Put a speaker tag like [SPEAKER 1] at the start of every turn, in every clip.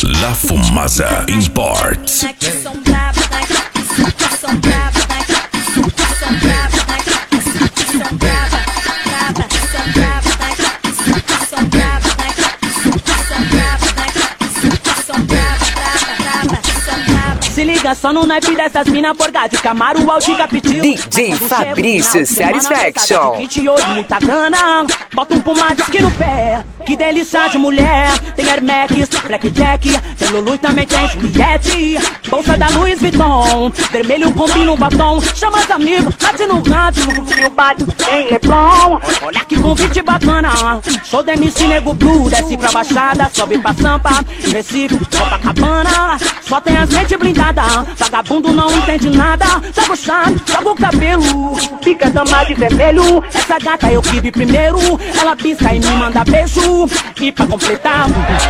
[SPEAKER 1] La Fumaça Imports.
[SPEAKER 2] Se liga só no naipe dessas mina porca de Camaro, Audi, Capitil.
[SPEAKER 3] DJ Fabrício Satisfaction.
[SPEAKER 2] Kit ouro, muita grana. Bota um pomade aqui no pé. Que delícia de mulher. Tem Air Max, Blackjack. Tem Lulu e também tem Juliette. Bolsa da Louis Vuitton. Vermelho combina um batom. Chama os amigos, bate no rádio. E o bate tem Leblon. Olha que convite bacana. Show da MC Nego Blue. Desce pra Baixada, sobe pra Sampa. Recife, Copacabana. Só tem as mentes blindadas. Vagabundo não entende nada. Joga o chave, joga o cabelo. Fica dama de vermelho. Essa gata eu que vi primeiro. Ela pisca e me manda beijo. E pra completar,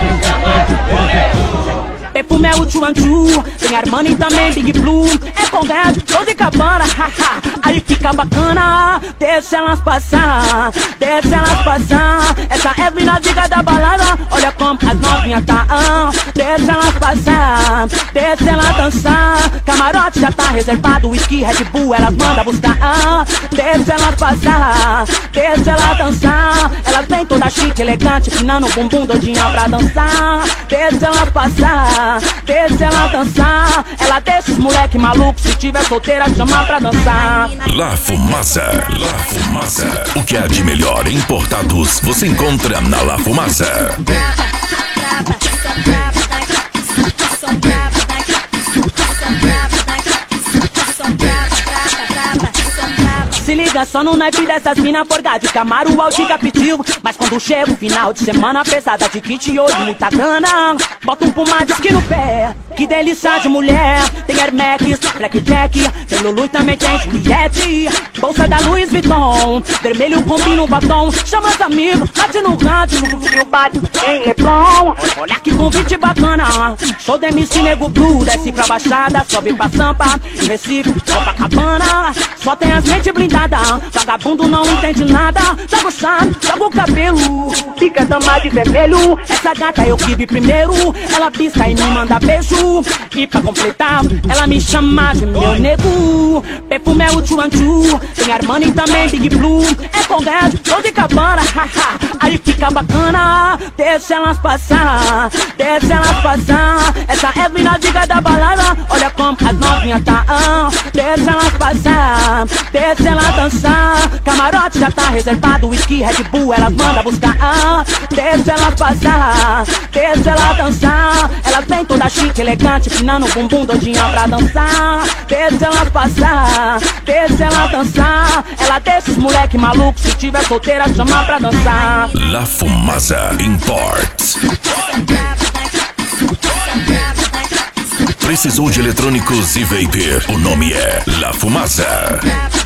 [SPEAKER 2] perfume é o Chuanchu. Tem Armani também, Big Blue. É Conrad, Dolce & Gabbana. Aí fica bacana. Deixa elas passar, deixa elas passar. Essa é a dica da balada. Olha como as novinhas tá. Deixa elas passar, deixa elas dançar. Camarote já tá reservado. Whisky, Red Bull, elas mandam buscar. Deixa elas passar, deixa elas dançar. Elas vêm toda chique, elegante, finando o bumbum, doidinha pra dançar. Deixa elas passar, deixa ela dançar. Ela deixa os moleque maluco. Se tiver solteira, chama pra dançar.
[SPEAKER 1] La Fumaça, La Fumaça. O que há de melhor em importados você encontra na La Fumaça.
[SPEAKER 2] Se liga só no naipe dessas mina porca de Camaro, Audi, Capitil. Mas quando chega o final de semana pesada de kit ouro, muita grana. Bota um pomade aqui no pé. Que delícia de mulher. Tem Air Max, Blackjack. Tem Lulu e também tem Juliette. Bolsa da Louis Vuitton. Vermelho combina um batom. Chama os amigos, bate no rádio. E o bate tem Leblon. Olha que convite bacana. Show da MC Nego Blue. Desce pra Baixada, sobe pra Sampa. Recife, Copacabana. Só tem as mentes blindadas. Vagabundo não entende nada. Joga o chave, joga o cabelo. Fica dama de vermelho. Essa gata eu que vi primeiro. Ela pisca e me manda beijo. E pra completar, ela me chama de meu nego. Perfume é o Chuanchu. Tem Armani também, Big Blue. É Conrad, Dolce & Gabbana. Aí fica bacana. Deixa elas passar, deixa elas passar. Essa é a dica da balada. Olha como as novinhas tá. Deixa elas passar, deixa elas dançar. Camarote já tá reservado. Whisky, Red Bull, elas mandam buscar. Deixa elas passar, deixa elas dançar. Elas vêm toda chique, elegante, finando o bumbum, doidinha pra dançar. Deixa elas passar, deixa elas dançar. Ela deixa os moleque maluco. Se tiver solteira, chama pra dançar.
[SPEAKER 1] La Fumaça Imports. Precisou de eletrônicos e vapor? O nome é La Fumaça.